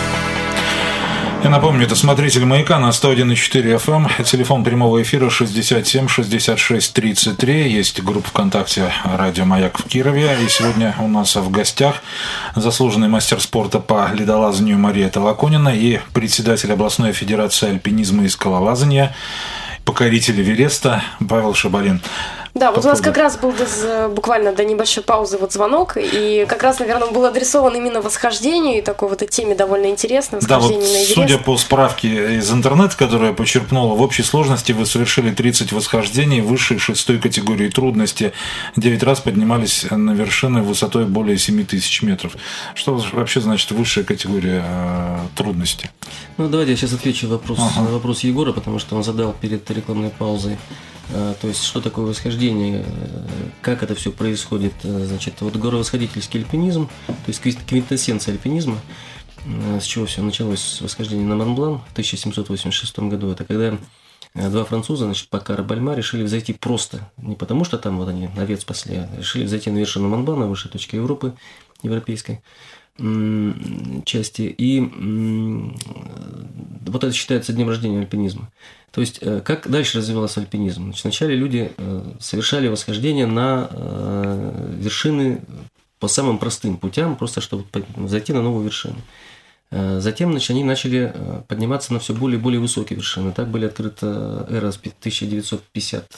Я напомню, это смотритель «Маяка» на сто один и четыре эф эм. Телефон прямого эфира шестьдесят семь шестьдесят шесть тридцать три. Есть группа ВКонтакте «Радио Маяк» в Кирове. И сегодня у нас в гостях заслуженный мастер спорта по ледолазанию Мария Толоконина и председатель областной федерации альпинизма и скалолазания, покоритель Эвереста Павел Шабалин. Да, вот у нас как раз был до, буквально до небольшой паузы вот звонок, и как раз, наверное, был адресован именно восхождению, и такой вот этой теме довольно интересно, восхождение да, вот на Эверест. Судя по справке из интернета, которую я почерпнула, в общей сложности вы совершили тридцать восхождений высшей шестой категории трудности, девять раз поднимались на вершины высотой более семь тысяч метров. Что вообще значит высшая категория э, трудности? Ну, давайте я сейчас отвечу вопрос, ага. на вопрос Егора, потому что он задал перед рекламной паузой. То есть, что такое восхождение, как это все происходит. Значит, вот горовосходительский альпинизм, то есть квинтэссенция альпинизма, с чего все началось, с восхождения на Монблан в тысяча семьсот восемьдесят шестом году. Это когда два француза, значит, Паккар и Бальма, решили взойти просто, не потому что там вот они овец спасли, а решили взойти на вершину Монблана, высшей точки Европы, европейской части. И вот это считается днем рождения альпинизма. То есть, как дальше развивался альпинизм? Значит, вначале люди совершали восхождение на вершины по самым простым путям, просто чтобы зайти на новую вершину. Затем, значит, они начали подниматься на все более и более высокие вершины. Так были открыты эра в тысяча девятьсот пятьдесят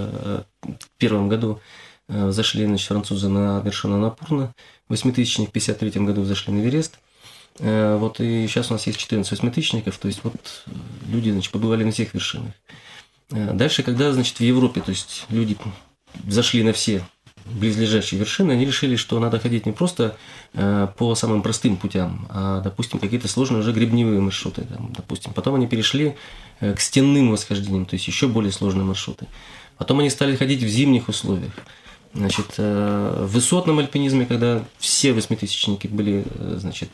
первом году. Зашли, значит, французы на вершину Анапурна, восьмитысячник в пятьдесят третьем году зашли на Эверест. Вот, и сейчас у нас есть четырнадцать восьмитысячников, то есть вот люди, значит, побывали на всех вершинах. Дальше, когда, значит, в Европе, то есть люди зашли на все близлежащие вершины, они решили, что надо ходить не просто по самым простым путям, а, допустим, какие-то сложные уже гребневые маршруты. Там, допустим. Потом они перешли к стенным восхождениям, то есть еще более сложные маршруты. Потом они стали ходить в зимних условиях. Значит, в высотном альпинизме, когда все восьмитысячники были, значит,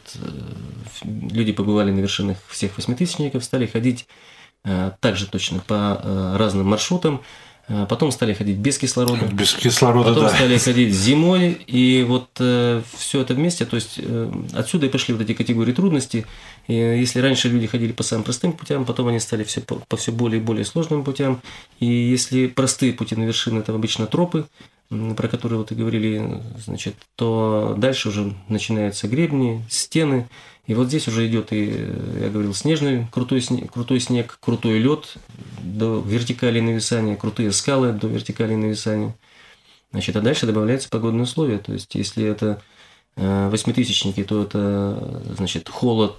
люди побывали на вершинах всех восьмитысячников, стали ходить также точно по разным маршрутам. Потом стали ходить без кислорода. Без кислорода, Потом да. стали ходить зимой. И вот э, все это вместе, то есть э, отсюда и пошли вот эти категории трудностей. И если раньше люди ходили по самым простым путям, потом они стали все по, по все более и более сложным путям. И если простые пути на вершины – это обычно тропы, про которые вот и говорили, значит, то дальше уже начинаются гребни, стены. И вот здесь уже идет и, я говорил, снежный крутой снег, крутой снег, крутой лед до вертикали нависания, крутые скалы до вертикали нависания. Значит, а дальше добавляются погодные условия. То есть, если это восьмитысячники, то это, значит, холод,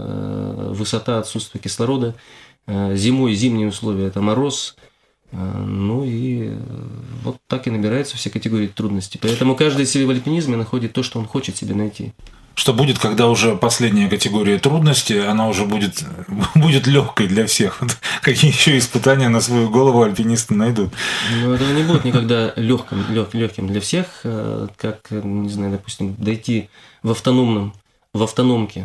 высота, отсутствие кислорода. Зимой зимние условия – это мороз. Ну и вот так и набираются все категории трудностей. Поэтому каждый себе в альпинизме находит то, что он хочет себе найти. Что будет, когда уже последняя категория трудности, она уже будет, будет легкой для всех. Какие еще испытания на свою голову альпинисты найдут? Ну, это не будет никогда легким, лег, легким для всех, как, не знаю, допустим, дойти в автономном, в автономке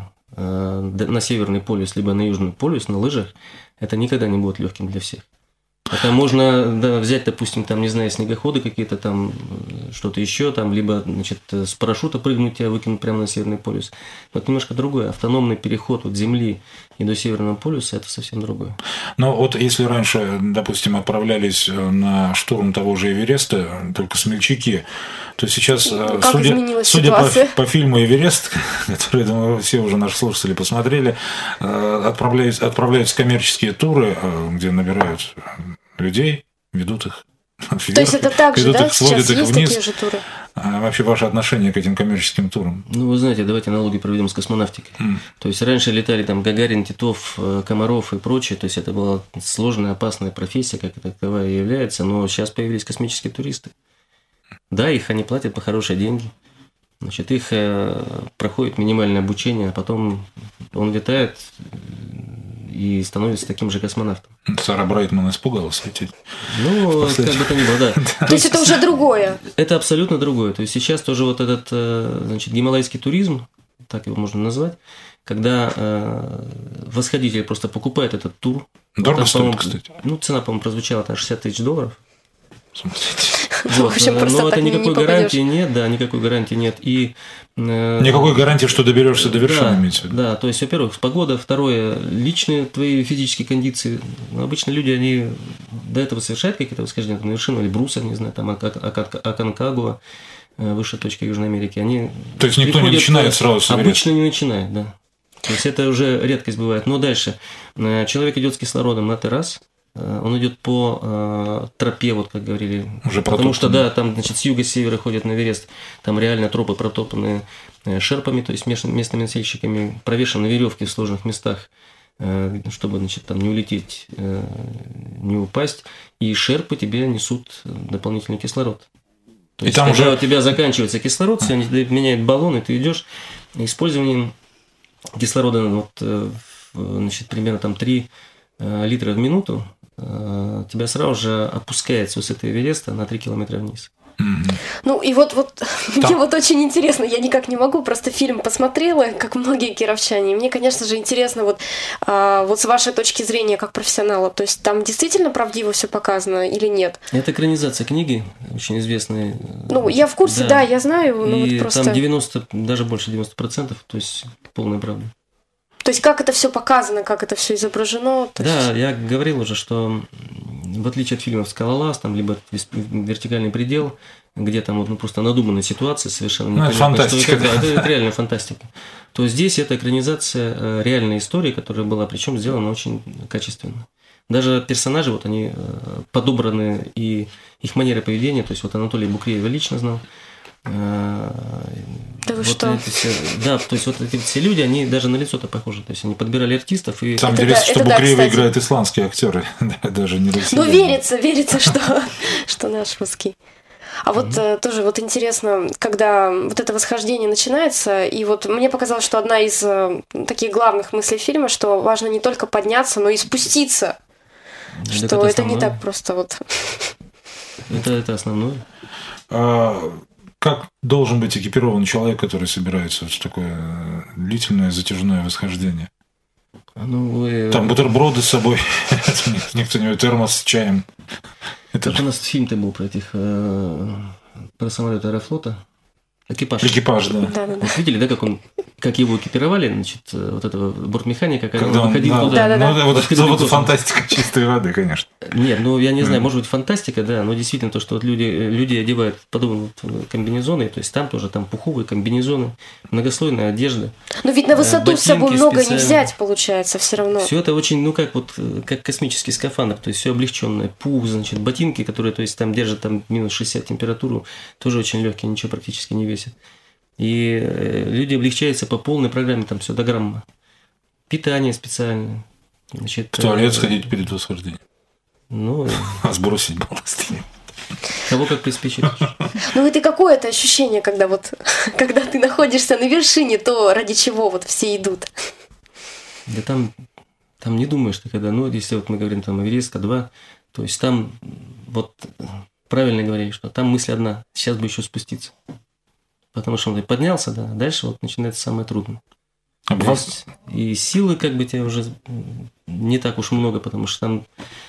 на Северный полюс, либо на Южный полюс на лыжах, это никогда не будет легким для всех. Это можно, да, взять, допустим, там, не знаю, снегоходы какие-то там, что-то еще, там, либо, значит, с парашюта прыгнуть, тебя выкинуть прямо на Северный полюс. Но это немножко другое. Автономный переход от Земли и до Северного полюса – это совсем другое. Но вот если раньше, допустим, отправлялись на штурм того же Эвереста, только смельчаки, то сейчас, как судя, судя по, по фильму «Эверест», который, я думаю, все уже наши слушатели посмотрели, отправляются, отправляются коммерческие туры, где набирают людей, ведут их вверх, то есть это так же, да? Их, сводят Сейчас их есть вниз. такие же туры? А вообще ваше отношение к этим коммерческим турам? Ну, вы знаете, давайте аналогию проведем с космонавтикой. Mm. То есть раньше летали там Гагарин, Титов, Комаров и прочее. То есть это была сложная, опасная профессия, как таковая и является. Но сейчас появились космические туристы. Да, их они платят по хорошие деньги. Значит, их э, проходит минимальное обучение, а потом он летает и становится таким же космонавтом. Сара Брайтман испугалась лететь. Ну, как бы то ни было, да. То есть это уже другое? Это абсолютно другое. То есть сейчас тоже вот этот, значит, гималайский туризм, так его можно назвать, когда э, восходитель просто покупает этот тур. Дорого там, стоит, кстати. Ну, цена, по-моему, прозвучала там шестьдесят тысяч долларов. Вот. В общем, просто но так это никакой не гарантии нет, да, никакой гарантии нет. И, э, никакой гарантии, что доберешься до вершины, да, имеется в виду. Да, то есть, во-первых, погода, второе, личные твои физические кондиции. Обычно люди, они до этого совершают какие-то восхождения на вершину, или Бруса, не знаю, там, Аконкагуа, высшая точка Южной Америки. Они то есть, никто не начинает сразу с Эвереста? Обычно не начинает, да. То есть, это уже редкость бывает. Но дальше. Человек идет с кислородом на террас, он идет по э, тропе, вот как говорили. Уже потому что, да, там, значит, с юга, с севера ходят на Эверест, там реально тропы протопаны шерпами, то есть местными носильщиками, провешаны веревки в сложных местах, э, чтобы, значит, там не улететь, э, не упасть, и шерпы тебе несут дополнительный кислород. То и есть, там когда уже... у тебя заканчивается кислород, все, они меняют баллон, и ты идешь, использованием кислорода, вот, значит, примерно там три литра в минуту, тебя сразу же опускает с высоты Эвереста на три километра вниз. Mm-hmm. Ну и вот, вот Там... мне вот очень интересно, я никак не могу, просто фильм посмотрела, как многие кировчане, и мне, конечно же, интересно вот, а, вот с вашей точки зрения, как профессионала, то есть там действительно правдиво все показано или нет? Это экранизация книги, очень известной. Ну, я в курсе, да, да я знаю. И ну, вот просто... там девяносто, даже больше девяносто процентов, то есть полная правда. То есть как это все показано, как это все изображено? То да, есть... я говорил уже, что в отличие от фильмов «Скалолаз», там, либо «Вертикальный предел», где там вот, ну, просто надуманная ситуация, совершенно ну, непонятно, это что фантастика. Это, это реальная фантастика. То здесь это экранизация реальной истории, которая была, причем сделана очень качественно. Даже персонажи, вот они подобраны, и их манера поведения, то есть вот Анатолий Букреев я лично знал. Да вы вот что? Все, да, то есть вот эти все люди, они даже на лицо-то похожи. То есть они подбирали артистов. И... Там это интересно, да, что это Букреева да, играют исландские актеры, даже не россияне. Ну, верится, верится, что, что наш русский. А вот mm-hmm. тоже вот интересно, когда вот это восхождение начинается, и вот мне показалось, что одна из таких главных мыслей фильма, что важно не только подняться, но и спуститься. Да, что это, это не так просто вот. Это, это основное. А, как должен быть экипирован человек, который собирается в такое длительное затяжное восхождение? Ну, вы... Там бутерброды с собой, никто не термос с чаем. Это у нас фильм-то был про этих про самолеты Аэрофлота. Экипаж. Экипаж, да. Да, да, да. Вот видели, да, как он, как его экипировали, значит, вот этого бортмеханика, как когда он выходил да, туда. Да, да, ну, да. вот это вот фантастика чистой воды, конечно. Нет, ну я не знаю, может быть фантастика, да, но действительно то, что вот люди, люди одевают подобные вот комбинезоны, то есть там тоже там пуховые комбинезоны, многослойная одежда. Но ведь на высоту с собой много специально. не взять, получается, все равно. Все это очень, ну как вот, как космический скафандр, то есть все облегченное, пух, значит, ботинки, которые, то есть там держат там минус шестьдесят температуру, тоже очень легкие, ничего практически не весят. И люди облегчаются по полной программе, там все до грамма. Питание специальное. Значит, в туалет сходить перед восхождением. Ну, а сбросить балласт. Кого как приспичит. Ну, это какое-то ощущение, когда вот, когда ты находишься на вершине, то ради чего вот все идут. Да там, там не думаешь ты, когда, ну, если вот мы говорим там Эверест, Ка два, то есть там вот правильно говорили, что там мысль одна, сейчас бы еще спуститься. Потому что он поднялся, да, а дальше вот начинается самое трудное. А есть, и силы как бы тебя уже не так уж много, потому что там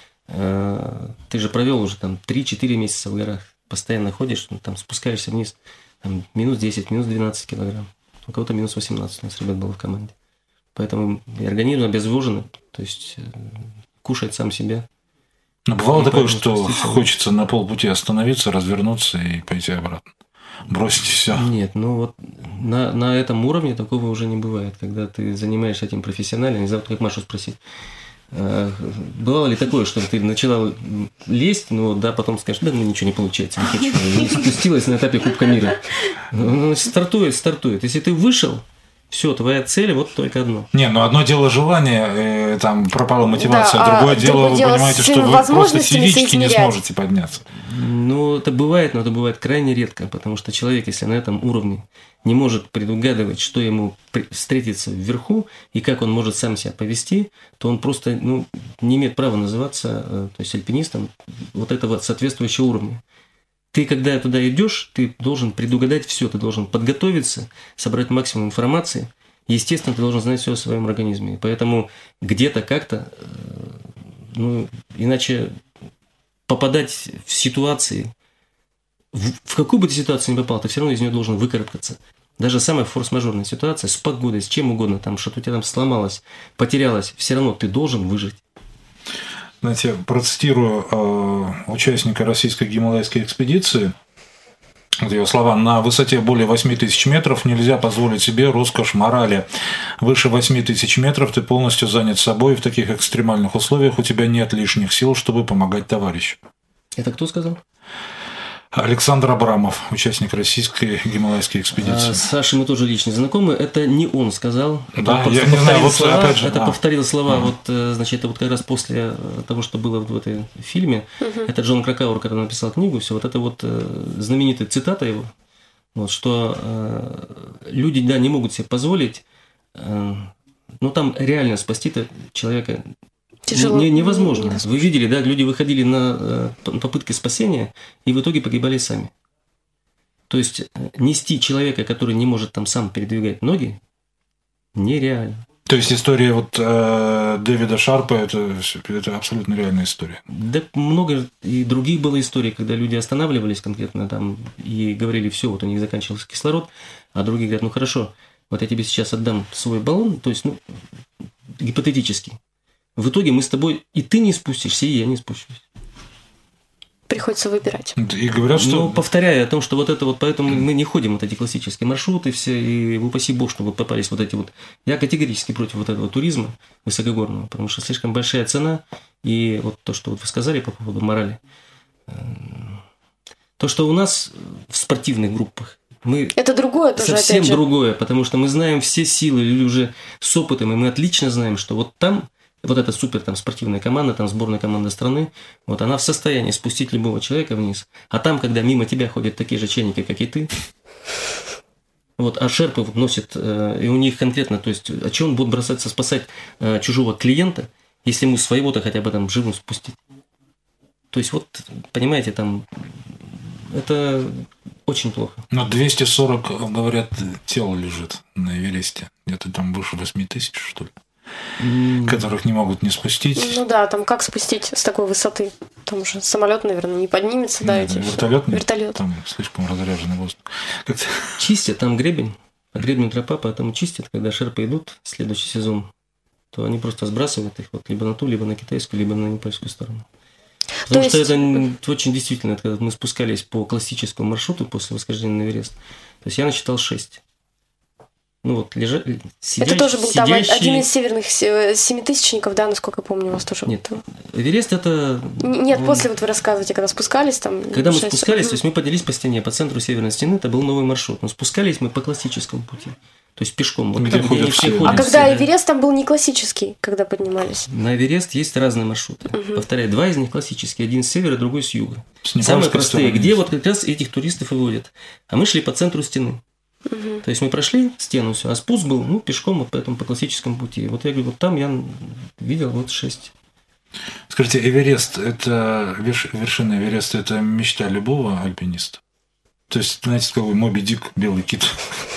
э, ты же провел уже там три-четыре месяца в горах, постоянно ходишь, ну, там спускаешься вниз, там минус десять, минус двенадцать килограмм, у кого-то минус восемнадцать у нас ребят было в команде. Поэтому и организм обезвоженный, то есть э, кушает сам себя. Но бывало и такое, что хочется на полпути остановиться, развернуться и пойти обратно. Бросить все. Нет, ну вот на, на этом уровне такого уже не бывает, когда ты занимаешься этим профессионально. Не знаю, как Машу спросить. Бывало ли такое, что ты начала лезть, но да, потом скажешь, да, ну ничего не получается, не хочу. Не спустилась на этапе Кубка мира. Ну, стартует, стартует. Если ты вышел, Все, твоя цель вот только одно. Не, ну одно дело желание, и, там пропала мотивация, да, а другое а дело, другое вы дело понимаете, что вы просто физически не сможете подняться. Ну, это бывает, но это бывает крайне редко, потому что человек, если на этом уровне не может предугадывать, что ему встретится вверху и как он может сам себя повести, то он просто ну, не имеет права называться то есть альпинистом вот этого соответствующего уровня. Ты, когда туда идешь, ты должен предугадать все, ты должен подготовиться, собрать максимум информации. Естественно, ты должен знать все о своем организме. Поэтому где-то как-то, ну, иначе попадать в ситуации, в, в какую бы ты ситуацию ни попал, ты все равно из нее должен выкарабкаться. Даже самая форс-мажорная ситуация, с погодой, с чем угодно, там что-то у тебя там сломалось, потерялось, все равно ты должен выжить. Знаете, процитирую э, участника российской гималайской экспедиции. Вот его слова: на высоте более восемь тысяч метров нельзя позволить себе роскошь морали. Выше восемь тысяч метров ты полностью занят собой, в таких экстремальных условиях у тебя нет лишних сил, чтобы помогать товарищу. Это кто сказал? Александр Абрамов, участник российской гималайской экспедиции. А, с Сашей мы тоже лично знакомы. Это не он сказал. Да, это я не знаю, вот слова, опять же, это а. повторил слова. А. Вот, значит, это вот как раз после того, что было в этом фильме. Угу. Это Джон Кракауэр, когда написал книгу, все. Вот это вот знаменитая цитата его, вот, что э, люди, да, не могут себе позволить, э, но там реально спасти-то человека Тяжело. Не, невозможно. невозможно. Вы видели, да, люди выходили на попытки спасения и в итоге погибали сами. То есть нести человека, который не может там сам передвигать ноги, нереально. То есть история вот э, Дэвида Шарпа это, это абсолютно реальная история. Да, много и других было историй, когда люди останавливались конкретно там и говорили: все, вот у них заканчивался кислород, а другие говорят: ну хорошо, вот я тебе сейчас отдам свой баллон, то есть, ну, гипотетически. В итоге мы с тобой и ты не спустишься, и я не спущусь. Приходится выбирать. И говорят, что... Ну, повторяю о том, что вот это вот, поэтому мы не ходим вот эти классические маршруты все, и упаси бог, чтобы попались вот эти вот... Я категорически против вот этого туризма высокогорного, потому что слишком большая цена, и вот то, что вот вы сказали по поводу морали, то, что у нас в спортивных группах, мы это другое тоже, совсем опять же. другое, потому что мы знаем все силы, или уже с опытом, и мы отлично знаем, что вот там вот эта супер там спортивная команда, там сборная команда страны, вот она в состоянии спустить любого человека вниз. А там, когда мимо тебя ходят такие же чайники, как и ты, вот, а шерпы вот носят, и у них конкретно, то есть, а что он будет бросаться спасать чужого клиента, если ему своего-то хотя бы там живым спустить? То есть, вот, понимаете, там, это очень плохо. Но двести сорок, говорят, тел лежит на Эвересте. Где-то там выше восемь тысяч, что ли? Mm. Которых не могут не спустить. Ну да, там как спустить с такой высоты? Там уже самолет, наверное, не поднимется, да, эти. Вертолет, Вертолет. Там слишком разряженный воздух. Как-то... Чистят там гребень, а гребень тропа, поэтому чистят, когда шерпы идут в следующий сезон, то они просто сбрасывают их вот либо на ту, либо на китайскую, либо на непальскую сторону. Потому то что есть... это очень действительно, когда мы спускались по классическому маршруту после восхождения на Эверест, то есть я насчитал шесть. Ну вот, лежа... сидящий, это тоже был сидящий... там один из северных семитысячников, да, насколько я помню, у вас тоже. Нет, Эверест это... Нет, после вот вы рассказываете, когда спускались там... Когда мы спускались, то есть мы поднялись по стене, по центру северной стены, это был новый маршрут. Но спускались мы по классическому пути, то есть пешком. Вот где там, ходят где все. все ходят. А когда все, Эверест, да. Там был не классический, когда поднимались? На Эверест есть разные маршруты. Угу. Повторяю, два из них классические, один с севера, другой с юга. С самые простые, где вот как раз этих туристов и водят. А мы шли по центру стены. Угу. То есть мы прошли стену, все, а спуск был, ну, пешком, вот поэтому по классическому пути. Вот я говорю, вот там я видел вот шесть. Скажите, Эверест, это вершина Эвереста, это мечта любого альпиниста? То есть, знаете, какой Моби Дик, белый кит.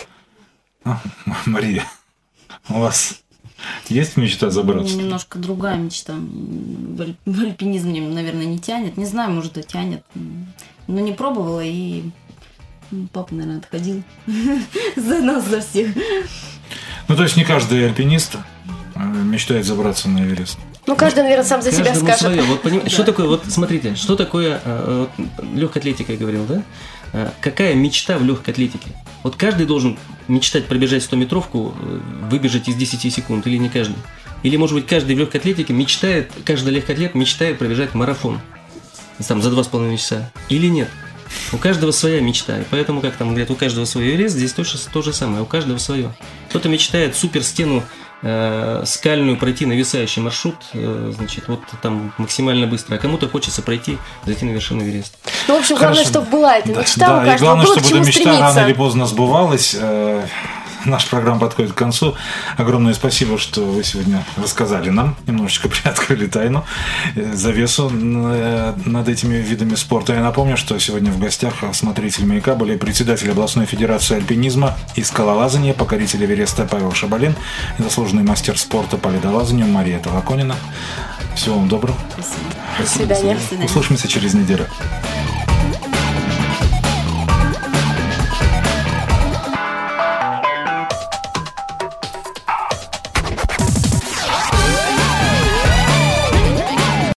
А, Мария, у вас есть мечта забраться? Немножко другая мечта. В альпинизм мне, наверное, не тянет. Не знаю, может, и тянет. Но не пробовала и... Папа, наверное, отходил за нас, за всех. Ну, то есть, не каждый альпинист мечтает забраться на Эверест. Ну, каждый, наверное, сам за себя скажет. Свое. Вот, поним... да. Что такое, вот смотрите, что такое вот, легкая атлетика, я говорил, да? Какая мечта в легкой атлетике? Вот каждый должен мечтать пробежать сто-метровку, выбежать из десяти секунд, или не каждый? Или, может быть, каждый в легкой атлетике мечтает, каждый легкоатлет мечтает пробежать марафон там, за два с половиной часа, или нет? У каждого своя мечта. И поэтому, как там говорят, у каждого свой Эверест, здесь то же, то же самое, у каждого свое. Кто-то мечтает супер стену э, скальную пройти, нависающий маршрут, э, значит, вот там максимально быстро, а кому-то хочется пройти, зайти на вершину Эвереста. Ну, в общем, главное, Хорошо. чтобы была эта мечта, да, у каждого и главное, было чтобы к чему эта мечта стремиться. рано или поздно сбывалась. Э, Наша программа подходит к концу. Огромное спасибо, что вы сегодня рассказали нам, немножечко приоткрыли тайну, завесу над этими видами спорта. Я напомню, что сегодня в гостях смотритель «Маяка» были председатель областной федерации альпинизма и скалолазания, покоритель Эвереста Павел Шабалин и заслуженный мастер спорта по ледолазанию Мария Толоконина. Всего вам доброго. Спасибо. До свидания. Услышимся через неделю.